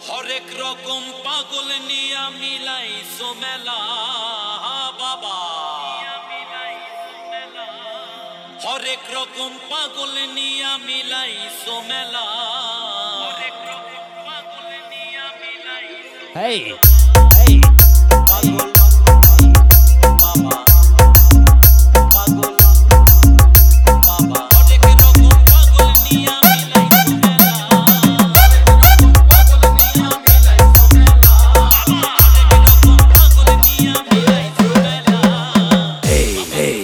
হরেক রকম পাগল নিয়া মিলাইছো মেলা বাবা, হরেক রকম পাগল নিয়া মিলাইছো মেলা, হরেক রকম পাগল নিয়া মিলাইছো Hey, hey, পাগল বাবা, পাগল বাবা, হরেক রকম পাগল নিয়া মিলাইছো মেলা, হরেক রকম পাগল নিয়া মিলাইছো মেলা, হরেক রকম পাগল নিয়া মিলাইছো মেলা। hey, hey,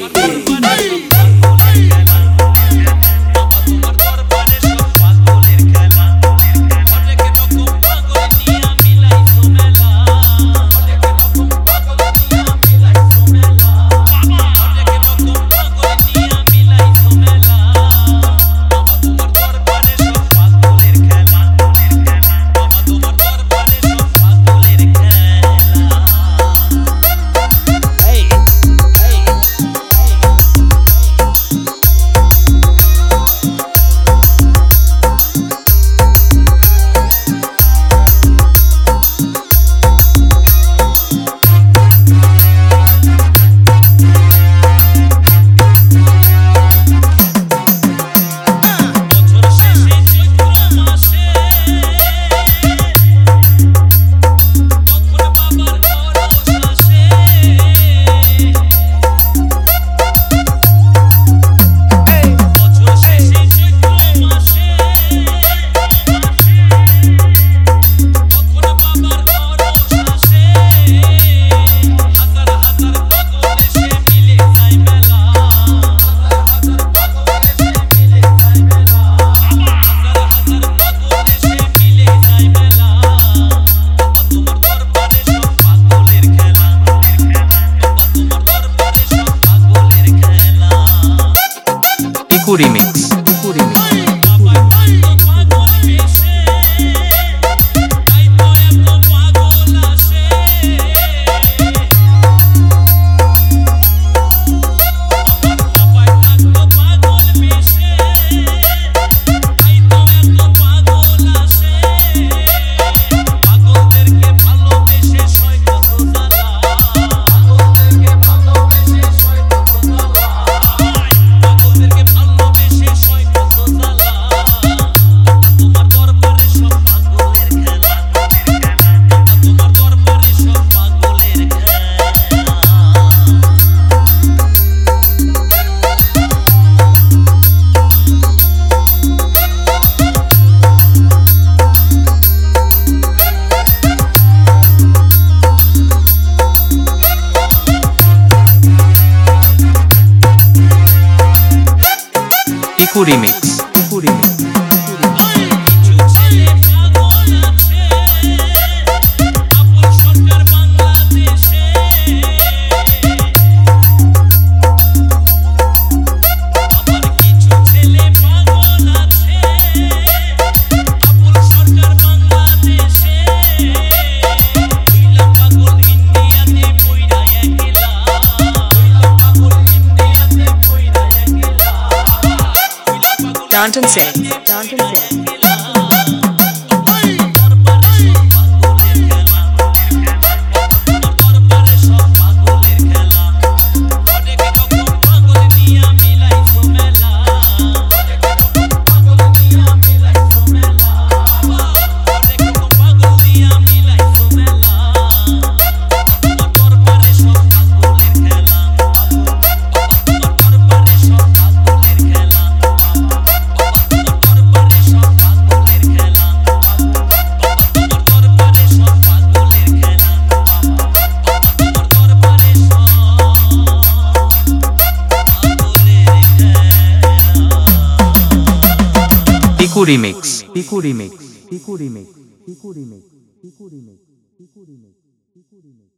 Remix. Remix. Danton Say. Remix.